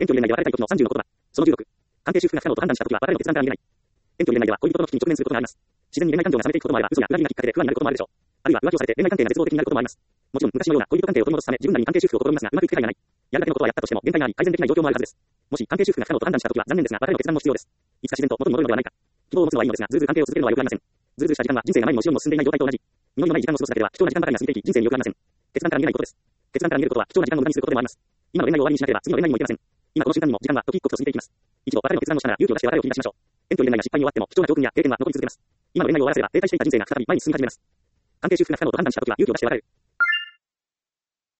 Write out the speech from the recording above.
遠距離恋愛で別れたい時の30の言葉。その16。関係修復が不可能と判断した時は別れの決断から逃げない。遠距離恋愛では恋人との危機に直面することがあります。自然に恋愛感情が冷めていくこともあれば、嘘や裏切りがきっかけで不安になることもあるでしょう。あるいは浮気をされて恋愛関係が絶望的になることもあります。もちろん昔のような恋人関係を取り戻すため自分なりに関係修復を試みますが、うまくいく気配がない。やるだけのことはやったとしても限界があり改善できない状況もあるはずです。もし関係修復が不可能と判断した時は残念ですが、別れの決断も必要です。いつか自然と元に戻るのではないか。希望を持つのはいいのですが、ずうずう関係を続けるのは良くありません。ずうずうした時間は人生が前にも後ろにも進んでいない状態と同じ。実りのない時間を過ごすだけでは貴重な時間ばかりが過ぎていき、人生に良くありません。決断から逃げないことです。決断から逃げることは貴重な時間を無駄にすることでもあります。今の恋愛を終わりにしなければ次の恋愛にも行けません。今この瞬間にも時間は時一刻と過ぎていきます。一度別れの決断をしたなら勇気を出して別れを切り出しましょう。遠距離恋愛が失敗に終わっても貴重な教訓や経験は残り続けます。今の恋愛を終わらせれば停滞していた人生が再び前に進み始めます。関係修復が不可能と判断した時は勇気を出して別れる。